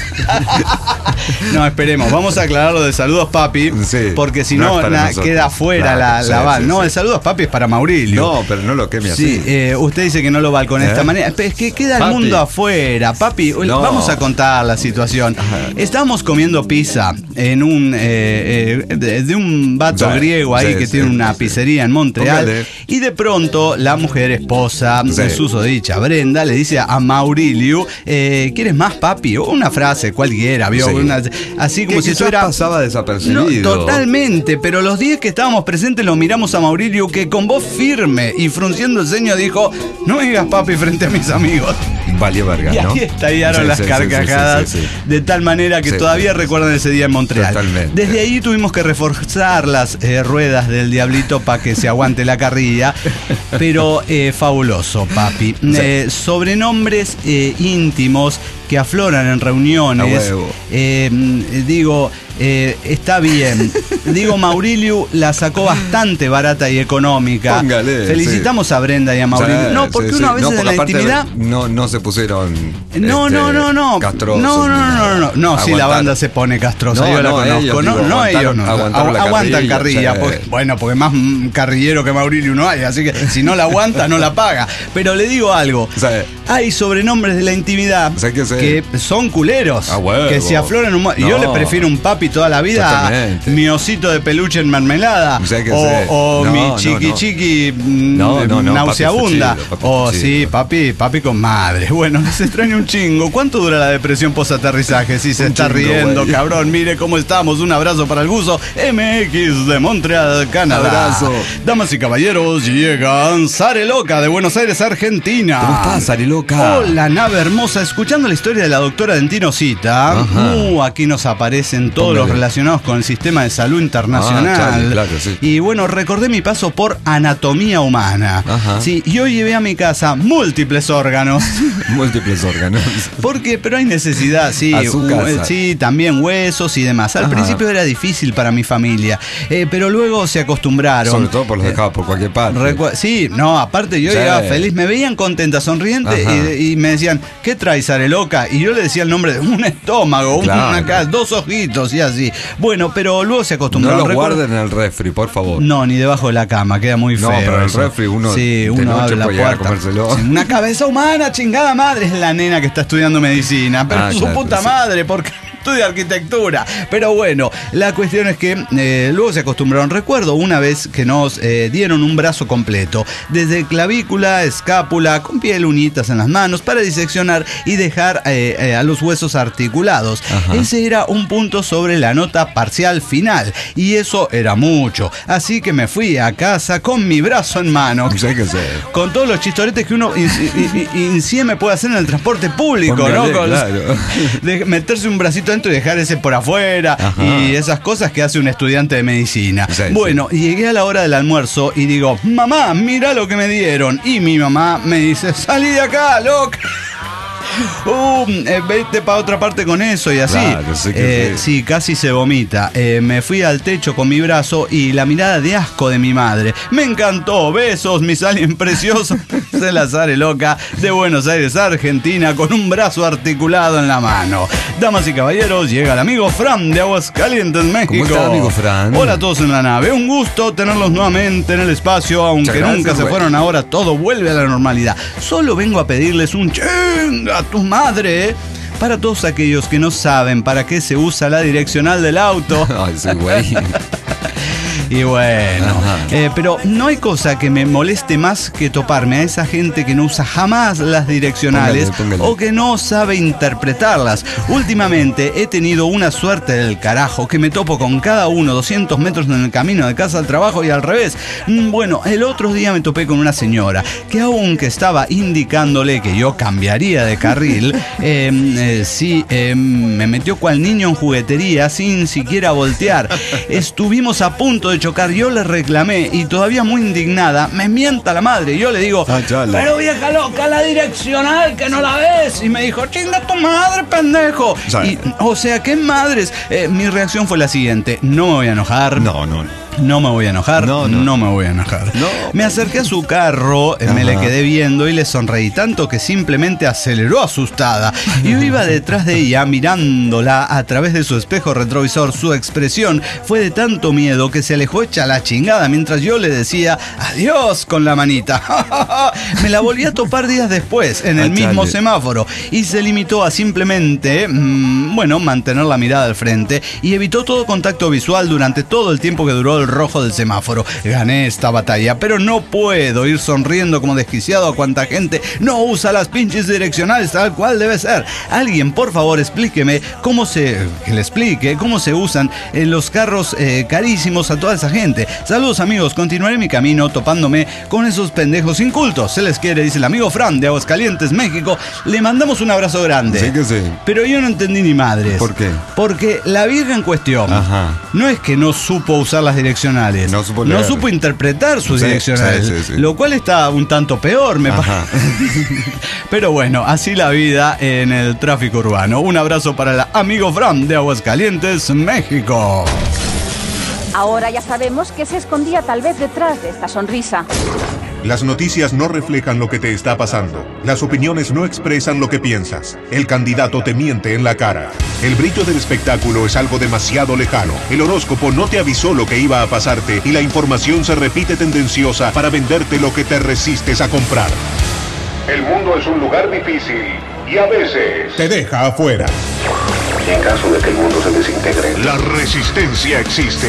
No, esperemos, vamos a aclararlo de saludos, papi. Sí, porque si no no, es para na- nosotros. queda fuera Claro, la, sí, la van. sí, No, sí. el saludos, papi, es para Maurilio. No, pero no lo queme Sí, así. eh, usted dice que no lo balcone de ¿Eh? esta manera. Pero es que queda el Papi. mundo afuera, papi. No. Vamos a contar la situación. Estábamos comiendo pizza en un eh, eh, de, de un vato Sí, griego ahí sí, que sí, tiene una sí. pizzería en Montreal. Póngale. Y de pronto la mujer esposa Sí. de susodicha Brenda le dice a Maurilio, eh, ¿quieres más, papi? O una frase cualquiera, ¿vio? Sí. Una- así como Que si quizás estuviera... pasaba No, desapercibido. totalmente, pero los días que estábamos presentes lo miramos a Maurilio que con voz firme y frunciendo el ceño dijo, no me digas papi frente a mis amigos. Valió verga, Y ¿no? ahí estallaron Sí, las sí, sí, carcajadas sí, sí, sí. de tal manera que Sí, todavía sí, recuerdan ese día en Montreal. Totalmente. Desde ahí tuvimos que reforzar las eh, ruedas del diablito para que se aguante la carrilla, pero eh, fabuloso, papi. Eh, sobrenombres eh, íntimos que afloran en reuniones. A huevo. Eh, digo, eh, está bien. Digo, Maurilio la sacó bastante barata y económica. Póngale, Felicitamos a Brenda y a Maurilio. Sí, no, porque sí, uno sí. a veces No, por en la parte intimidad... No, no se pusieron. No, este, no, no, no. castrosos No, no, ni no, nada. no, no. No, si la Aguantaron. banda se pone castrosa, No, yo la no, conozco. ellos, no, digo, no, aguantaron- ellos no. aguantaron la Agu- aguantan carrilla, carrilla. sí. Porque, bueno, porque más mm, carrillero que Maurilio no hay. Así que si no la aguanta, no la paga. Pero le digo algo. Sí. Hay sobrenombres de la intimidad Sí, que sí. que son culeros. A huevo. Que se afloran un mo- y Yo No. le prefiero un papi toda la vida a Totalmente. mi osito de peluche en mermelada. Sí, que o sí. o No, mi no, chiqui no. chiqui mm, No, no, no, nauseabunda. papi fuchillo, papi O fuchillo. sí, papi, papi con madre. Bueno, se extraña un chingo. ¿Cuánto dura la depresión post-aterrizaje? Si se Un está chingo, riendo, güey. cabrón. Mire cómo estamos. Un abrazo para el buzo M X de Montreal, Canadá. Abrazo. Damas y caballeros, llegan Sare Loca de Buenos Aires, Argentina. ¿Cómo estás, Ariloca? Hola, nave hermosa. Escuchando la historia de la doctora Dentino Cita, Ajá. uh, aquí nos aparecen todos Póngale. los relacionados con el sistema de salud internacional. Ah, claro, claro, sí. Y bueno, recordé mi paso por anatomía humana. Ajá. Sí, y hoy llevé a mi casa múltiples órganos. Múltiples órganos. ¿Por qué? Pero hay necesidad, sí. A su u- casa. Sí, también huesos y demás. Al Ajá. principio era difícil para mi familia, eh, pero luego se acostumbraron. Sobre todo por los dejaba por cualquier parte. Recu- sí, no, aparte yo Sí. llegaba feliz, me veían contenta, sonriente Ajá. y, y me decían, ¿qué traes, Areloca? Y yo le decía el nombre de un estómago, Claro. una ca- dos ojitos y así. Bueno, pero luego se No acostumbraron. lo Recuerdo- guarden en el refri, por favor. No, ni debajo de la cama, queda muy No, feo. pero en el eso. refri uno sí, de uno noche abre la puede llegar a puerta. comérselo. Sí, una cabeza humana, chingada madre, es la nena que está estudiando medicina. Pero Ah, su claro, puta sí. madre, porque estudia arquitectura. Pero bueno, la cuestión es que eh, luego se acostumbraron. Recuerdo una vez que nos eh, dieron un brazo completo, desde clavícula, escápula, con piel, uñitas en las manos, para diseccionar y dejar eh, eh, a los huesos articulados. Ajá. Ese era un punto sobre la nota parcial final, y eso era mucho. Así que me fui a casa con mi brazo en mano. Sí que sé. Con todos los chistoretes que uno insieme puede hacer en el transporte público, Póngale, ¿no? Con- claro. de meterse un bracito dentro y dejar ese por afuera. Ajá. Y esas cosas que hace un estudiante de medicina. Sí, bueno, llegué a la hora del almuerzo y digo, mamá, mira lo que me dieron. Y mi mamá me dice, salí de acá, loca. Uh, eh, vete para otra parte con eso y así. Claro, sí que Eh, sí. sí, casi se vomita. Eh, me fui al techo con mi brazo y la mirada de asco de mi madre. Me encantó. Besos, mis alien preciosos. Se la sale loca de Buenos Aires, Argentina, con un brazo articulado en la mano. Damas y caballeros, llega el amigo Fran de Aguascalientes, México. está, amigo Fran? Hola a todos en la nave. Un gusto tenerlos nuevamente en el espacio, aunque Muchas gracias, nunca se güey. fueron. Ahora todo vuelve a la normalidad. Solo vengo a pedirles un chinga a tu madre. Para todos aquellos que no saben para qué se usa la direccional del auto. Ay, sí, güey. Y bueno, eh, pero no hay cosa que me moleste más que toparme a esa gente que no usa jamás las direccionales póngale, póngale. o que no sabe interpretarlas. Últimamente he tenido una suerte del carajo que me topo con cada uno doscientos metros en el camino de casa al trabajo y al revés. Bueno, el otro día me topé con una señora que, aunque estaba indicándole que yo cambiaría de carril, eh, eh, sí, eh, me metió cual niño en juguetería sin siquiera voltear. Estuvimos a punto de chocar, yo le reclamé y todavía muy indignada me mienta la madre. Yo le digo, Ah, chale. pero vieja loca, la direccional que no la ves. Y me dijo, chinga tu madre, pendejo. Chale. Y, o sea, ¿qué madres? Eh, mi reacción fue la siguiente: no me voy a enojar. No, no. No me voy a enojar, no, No, no. me voy a enojar. No. Me acerqué a su carro, eh, me Ajá. le quedé viendo y le sonreí tanto que simplemente aceleró asustada. Y yo iba detrás de ella mirándola a través de su espejo retrovisor. Su expresión fue de tanto miedo que se alejó hecha la chingada mientras yo le decía adiós con la manita. Me la volví a topar días después en el Ah, mismo chale. semáforo y se limitó a simplemente, mmm, bueno, mantener la mirada al frente y evitó todo contacto visual durante todo el tiempo que duró el rojo del semáforo. Gané esta batalla, pero no puedo ir sonriendo como desquiciado a cuanta gente no usa las pinches direccionales tal cual debe ser. Alguien, por favor, explíqueme cómo se... que le explique cómo se usan en los carros eh, carísimos a toda esa gente. Saludos, amigos, continuaré mi camino topándome con esos pendejos incultos. Se les quiere, dice el amigo Fran de Aguascalientes, México. Le mandamos un abrazo grande. Sí que sí. Pero yo no entendí ni madres. ¿Por qué? Porque la vieja en cuestión Ajá. no es que no supo usar las direccionales, No supo leer. supo interpretar sus Sí, direccionales, sí, sí, sí. lo cual está un tanto peor, me Ajá. parece. Pero bueno, así la vida en el tráfico urbano. Un abrazo para el amigo Fran de Aguascalientes, México. Ahora ya sabemos que se escondía tal vez detrás de esta sonrisa. Las noticias no reflejan lo que te está pasando. Las opiniones no expresan lo que piensas. El candidato te miente en la cara. El brillo del espectáculo es algo demasiado lejano. El horóscopo no te avisó lo que iba a pasarte y la información se repite tendenciosa para venderte lo que te resistes a comprar. El mundo es un lugar difícil y a veces te deja afuera. En caso de que el mundo se desintegre, la resistencia existe.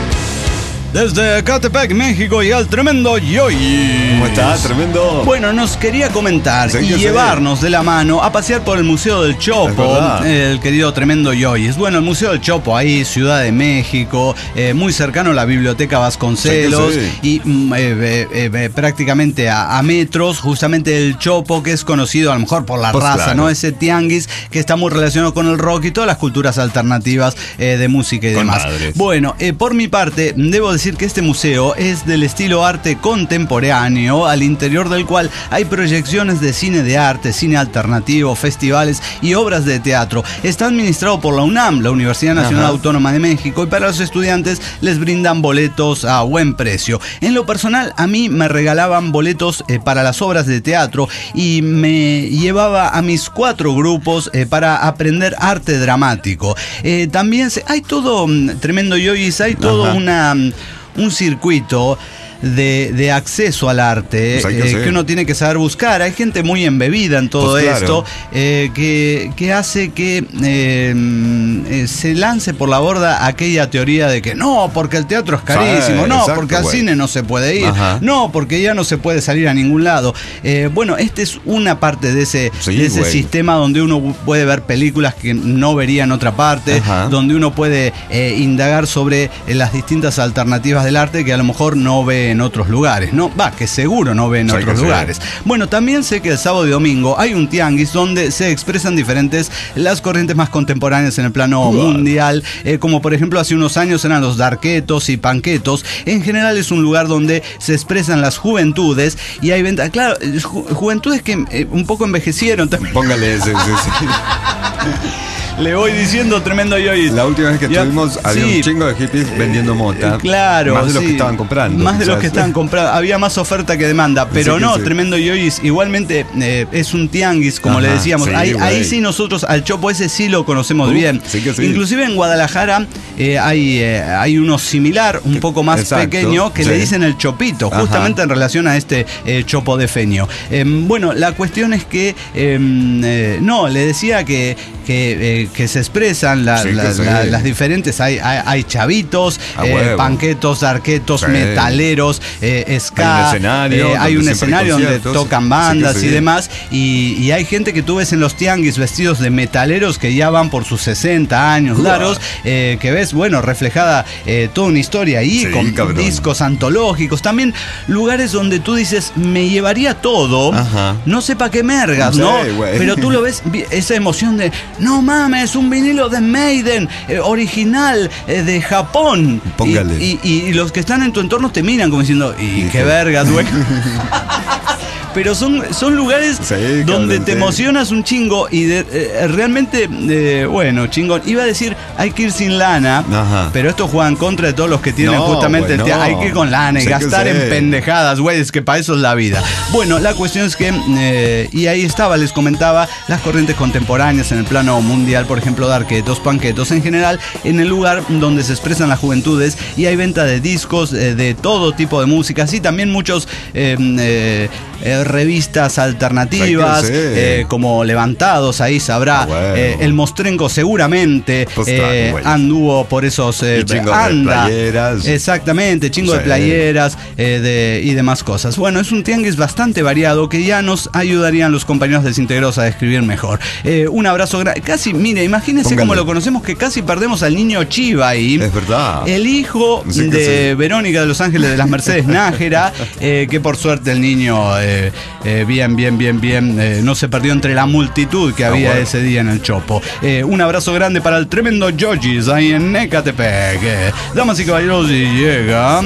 Desde Catepec, México, llega el tremendo Yoyi. ¿Cómo está? Tremendo. Bueno, nos quería comentar Sí, y que sí. llevarnos de la mano a pasear por el Museo del Es Chopo, verdad. el querido tremendo Yoyis. Bueno, el Museo del Chopo, ahí, Ciudad de México, eh, muy cercano a la Biblioteca Vasconcelos, Sí, que y mm, eh, eh, eh, prácticamente a, a metros, justamente el Chopo, que es conocido a lo mejor por la Pues raza, claro. ¿no? Ese tianguis que está muy relacionado con el rock y todas las culturas alternativas eh, de música y Con demás. madres. Bueno, eh, por mi parte, debo decir que este museo es del estilo arte contemporáneo, al interior del cual hay proyecciones de cine de arte, cine alternativo, festivales y obras de teatro. Está administrado por la UNAM, la Universidad Nacional Ajá. Autónoma de México, y para los estudiantes les brindan boletos a buen precio. En lo personal, a mí me regalaban boletos eh, para las obras de teatro y me llevaba a mis cuatro grupos eh, para aprender arte dramático. Eh, también se- hay todo, mm, tremendo Yoyis, hay todo Ajá. una... un circuito de, de acceso al arte Pues hay que eh, hacer. que uno tiene que saber buscar. Hay gente muy embebida en todo Pues claro. esto eh, que, que hace que eh, eh, se lance por la borda aquella teoría de que no, porque el teatro es carísimo, Sí, no, exacto, porque al güey. cine no se puede ir, Ajá. no, porque ya no se puede salir a ningún lado. Eh, bueno, esta es una parte de ese, Sí, de ese güey. sistema donde uno puede ver películas que no vería en otra parte, Ajá. donde uno puede eh, indagar sobre eh, las distintas alternativas del arte que a lo mejor no ve en otros lugares, ¿no? Va, que seguro no ve en Sí, otros que sí. lugares. Bueno, también sé que el sábado y domingo hay un tianguis donde se expresan diferentes las corrientes más contemporáneas en el plano Wow. mundial, eh, como por ejemplo hace unos años eran los darquetos y panquetos. En general es un lugar donde se expresan las juventudes y hay venta, claro, eh, ju- juventudes que eh, un poco envejecieron también. Póngale ese, ese, ese. Le voy diciendo tremendo yoyis. La última vez que Ya- estuvimos había sí. un chingo de hippies vendiendo mota. Eh, Claro, Más de los sí. que estaban comprando. Más de los quizás. que estaban comprando. Había más oferta que demanda. Pero Sí que no, sí. tremendo yoyis. Igualmente eh, es un tianguis, como Ajá, le decíamos. sí, ahí, güey. ahí sí nosotros al Chopo ese sí lo conocemos Uh, bien. sí que sí. Inclusive en Guadalajara eh, hay, eh, hay uno similar, un poco más Exacto, pequeño, que sí. le dicen el Chopito, Ajá. justamente en relación a este eh, Chopo de Feño. Eh, bueno, la cuestión es que, eh, eh, no, le decía que, que eh, que se expresan, la, Sí, la, que sí. la, las diferentes, hay, hay, hay chavitos, A eh, huevo. panquetos, arquetos, Sí. metaleros, eh, ska, Hay un escenario eh, hay donde un siempre hay escenario donde conciertos. tocan bandas Sí que sí. y demás, y, y hay gente que tú ves en los tianguis vestidos de metaleros que ya van por sus sesenta años largos, eh, que ves, bueno, reflejada eh, toda una historia ahí, Sí, con cabrón. discos antológicos, también lugares donde tú dices, me llevaría todo, Ajá. no sé pa' qué mergas, Sí, ¿no? güey. Pero tú lo ves, vi- esa emoción de, no mames, un vinilo de Maiden, eh, original, eh, de Japón. Póngale. Y, y- y los que están en tu entorno te miran como diciendo, y Y qué que- vergas, güey. Pero son, son lugares Sí, donde cabrón, te sí. emocionas un chingo y de- eh, realmente, eh, bueno, chingón. Iba a decir, hay que ir sin lana, Ajá. pero esto juega en contra de todos los que tienen No, justamente el güey, tea- no. hay que ir con lana y Sí que gastar sí. en pendejadas, güey, es que para eso es la vida. Bueno, la cuestión es que, eh, y ahí estaba, les comentaba, las corrientes contemporáneas en el plano mundial, por ejemplo, darquetos, panquetos, en general, en el lugar donde se expresan las juventudes y hay venta de discos, eh, de todo tipo de música, así también muchos eh, eh, eh, revistas alternativas, Sí que sí. eh, como Levantados, ahí sabrá, Ah, bueno. eh, el Mostrenco seguramente Pues eh, claro, güey. anduvo por esos eh, Y chingo de anda. playeras. Exactamente, chingo de Sí. playeras eh, de, y demás cosas. Bueno, es un tianguis bastante variado que ya nos ayudarían los compañeros desintegrados a describir mejor. Eh, un abrazo grande. Casi, mire, imagínense Póngale. cómo lo conocemos, que casi perdemos al niño Chiva ahí. Es verdad. El hijo Sí que de sí. Verónica de Los Ángeles de las Mercedes Nájera, eh, que por suerte el niño, eh, eh, bien, bien, bien, bien, eh, no se perdió entre la multitud que Ah, había bueno. ese día en el Chopo. Eh, un abrazo grande para el tremendo Jojis ahí en Ecatepec. Eh, damas y caballeros, y llega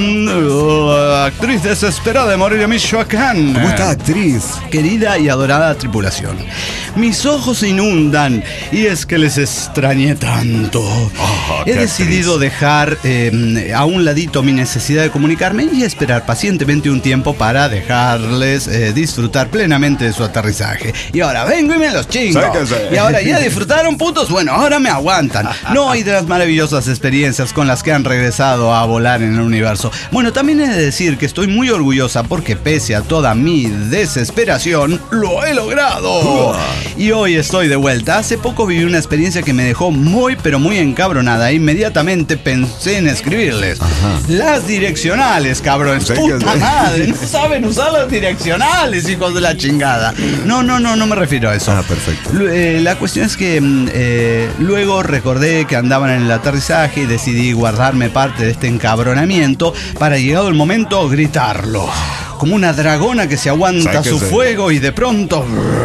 la actriz desesperada de Morelia, Michoacán. ¿Cómo está, actriz? Querida y adorada tripulación, mis ojos se inundan y es que les extrañé tanto. Oh, He qué decidido actriz. dejar eh, a un ladito mi necesidad de comunicarme y esperar pacientemente un tiempo para dejarles eh, disfrutar plenamente de su aterrizaje. Y ahora vengo y me los chingo. Sáquese. Y ahora ya disfrutaron, putos. Bueno, ahora me aguantan. No, y de las maravillosas experiencias con las que han regresado a volar en el universo. Bueno, también he de decir que estoy muy orgullosa porque pese a toda mi desesperación, lo he logrado. Y hoy estoy de vuelta. Hace poco viví una experiencia que me dejó muy, pero muy encabronada. Inmediatamente pensé en escribirles. Las direccionales, cabrones. Sí que Puta sí. madre, no saben usar las direccionales, hijos de la chingada. No, no, no, no me refiero a eso. Ah, perfecto. Lu- eh, la cuestión es que mm, eh, luego recordé que andaban en el aterrizaje y decidí guardarme parte de este encabronamiento para, llegado el momento, gritarlo. Como una dragona que se aguanta Sáquese. su fuego y de pronto...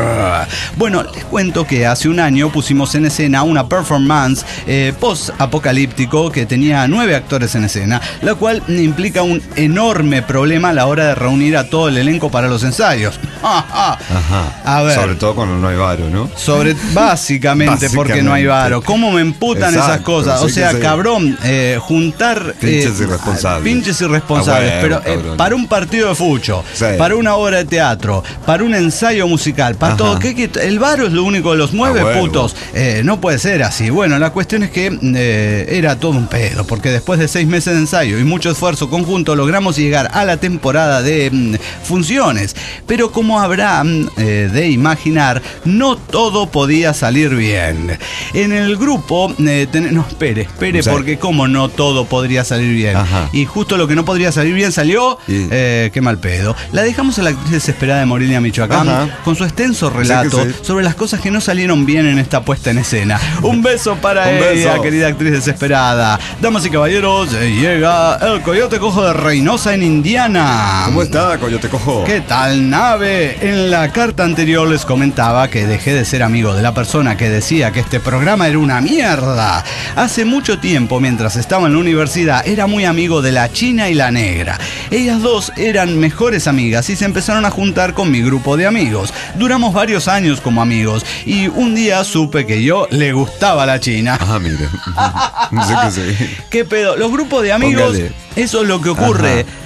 Bueno, les cuento que hace un año pusimos en escena una performance eh, post-apocalíptico que tenía nueve actores en escena, la cual implica un enorme problema a la hora de reunir a todo el elenco para los ensayos. Ajá. A ver. Sobre todo cuando no hay varo, ¿no? Sobre, básicamente, porque no hay varo. ¿Cómo me emputan Exacto, esas cosas? O sí sea, que sí. cabrón, eh, juntar... Pinches eh, irresponsables. Pinches irresponsables. Ah, pero bueno, eh, cabrón. para un partido de fucho, Sí. para una obra de teatro, para un ensayo musical, para Ajá. todo. ¿Qué, qué- el varo es lo único que los mueve, Ah, bueno. putos. Eh, no puede ser así. Bueno, la cuestión es que eh, era todo un pedo, porque después de seis meses de ensayo y mucho esfuerzo conjunto, logramos llegar a la temporada de mm, funciones. Pero como habrán eh, de imaginar, no todo podía salir bien. En el grupo, eh, ten- no, espere, espere, Sí. porque como no todo podría salir bien. Ajá. Y justo lo que no podría salir bien salió, Y- eh, qué mal pedo. La dejamos a la actriz desesperada de Morelia, Michoacán, Ajá. con su extenso relato Sí que sí. sobre las cosas que no salieron bien en esta puesta en escena. Un beso para Un ella, beso. querida actriz desesperada. Damas y caballeros, eh, llega el Coyote Cojo de Reynosa en Indiana. ¿Cómo está, Coyote Cojo? ¿Qué tal, nave? En la carta anterior les comentaba que dejé de ser amigo de la persona que decía que este programa era una mierda. Hace mucho tiempo, mientras estaba en la universidad, era muy amigo de la China y la Negra. Ellas dos eran mejores amigas y se empezaron a juntar con mi grupo de amigos. Duramos varios años como amigos y un día supe que yo le gustaba la China. Ah, mire. Sí que sí. ¿Qué pedo? Los grupos de amigos, Póngale. eso es lo que ocurre. Ajá.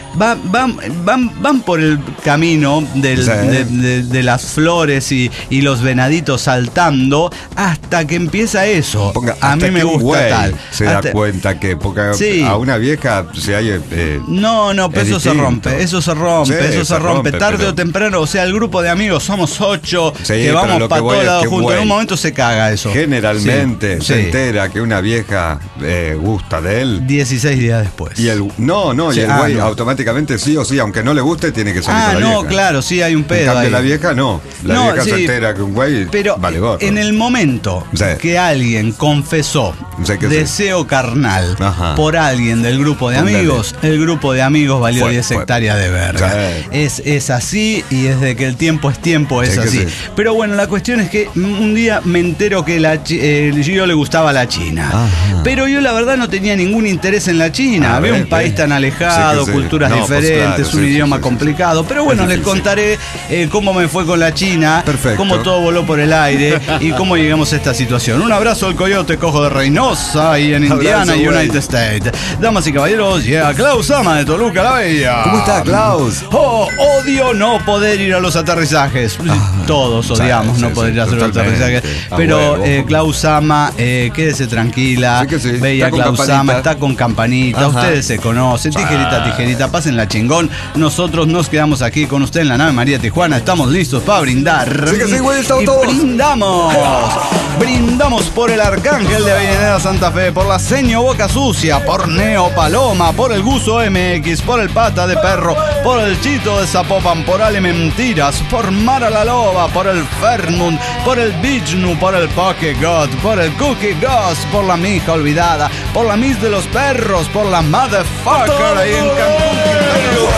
Va, van, van, van por el camino del, Sí. de, de- de las flores y, y los venaditos saltando hasta que empieza eso. Ponga, a hasta mí me que un gusta güey tal. se Hasta- da cuenta que porque Sí. a una vieja si hay eh, No, no, pero es eso se distinto. rompe, eso se rompe, Sí, eso se, se rompe, rompe, tarde pero- o temprano. O sea, el grupo de amigos somos ocho Sí, que pero vamos lo que para voy todos es lados que, juntos. En güey, un momento se caga eso. generalmente Sí, se sí. entera que una vieja eh, gusta de él. dieciséis días después. Y el no, no, Sí, y el ah, güey no. automáticamente sí o sí, aunque no le guste, tiene que salir Ah, con la no, vieja. claro, sí hay un En pedo cambio, ahí. la vieja no. La No, vieja sí, se entera que un güey Pero vale gorro. en el momento Sí. que alguien confesó Sí, que sí. deseo carnal Ajá. por alguien del grupo de Póngale. amigos, el grupo de amigos valió Fue, diez fue. hectáreas de verga. Sí. Es, es así y desde que el tiempo es tiempo es Sí, que así. sí. Pero bueno, la cuestión es que un día me entero que la chi- eh, yo le gustaba la China. Ajá. Pero yo la verdad no tenía ningún interés en la China. Ah, Había ve, un país ve. tan alejado, Sí que sí. culturas No, pues diferentes, claro, un sí, sí, idioma sí, sí. complicado. Pero bueno, Es les difícil. contaré eh, cómo me fue con la China, Perfecto. cómo todo voló por el aire y cómo llegamos a esta situación. Un abrazo al Coyote Cojo de Reynosa y en Indiana, Abrazo, güey. United States. Damas y caballeros, llega Klaus Ama de Toluca la Bella. ¿Cómo está, Klaus? Oh, odio no poder ir a los aterrizajes. Todos sí, odiamos sí, no sí, poder ir a los totalmente. aterrizajes. A Pero huevo. eh, Klaus Ama, eh, quédese tranquila. Sí que sí. Bella Está con Klaus campanita. Ama está con campanita. Ajá. Ustedes se conocen. Tijerita, tijerita, pásenla chingón. Nosotros nos quedamos aquí con usted en la nave María Tijuana. Estamos listos para brindar. Sí que sí, güey, estamos y todos. brindamos. Brindamos por el Arcángel de Avellaneda Santa Fe, por la Seño Boca Sucia, por Neo Paloma, por el Guso M X, por el Pata de Perro, por el Chito de Zapopan, por Ale Mentiras, por Mara la Loba, por el Fernund, por el Bichnu, por el Poke God, por el Cookie Ghost, por la Mija Olvidada, por la Miss de los Perros, por la Motherfucker ahí en Cancún.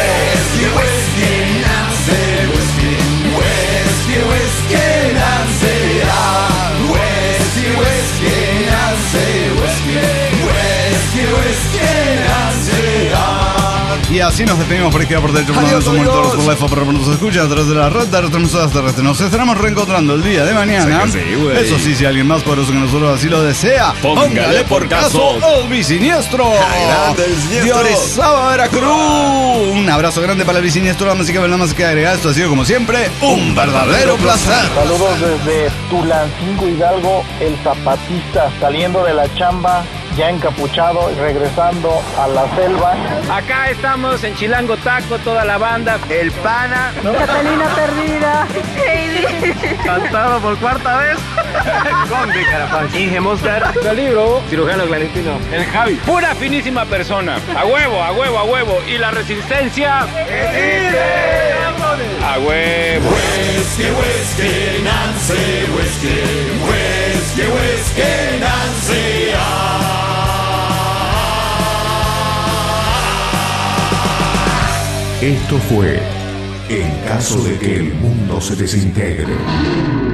Y así nos despedimos por izquierda, por derecho, por Adiós, nuestros monitores, amigos. por la F, por nos escucha a través de la red de retransmisoras terrestres. Nos estaremos reencontrando el día de mañana. Sí que sí, güey. Eso sí, si alguien más poderoso que nosotros así lo desea, póngale por caso el bisiniestro. Grande el siniestro. De Orizaba, Veracruz. Un abrazo grande para el bisiniestro. La música, nada más que agregar. Esto ha sido como siempre un verdadero placer. Saludos desde Tulancingo Hidalgo, el zapatista saliendo de la chamba, ya encapuchado y regresando a la selva. Acá estamos en Chilango Taco, toda la banda. El Pana. Catalina perdida. Cantado por cuarta vez. Conde Carapaz. Inge Moscar. Libro. Cirujano Clandestino. El Javi. Pura finísima persona. A huevo, a huevo, a huevo. Y la resistencia. A huevo. Esto fue En caso de que el mundo se desintegre.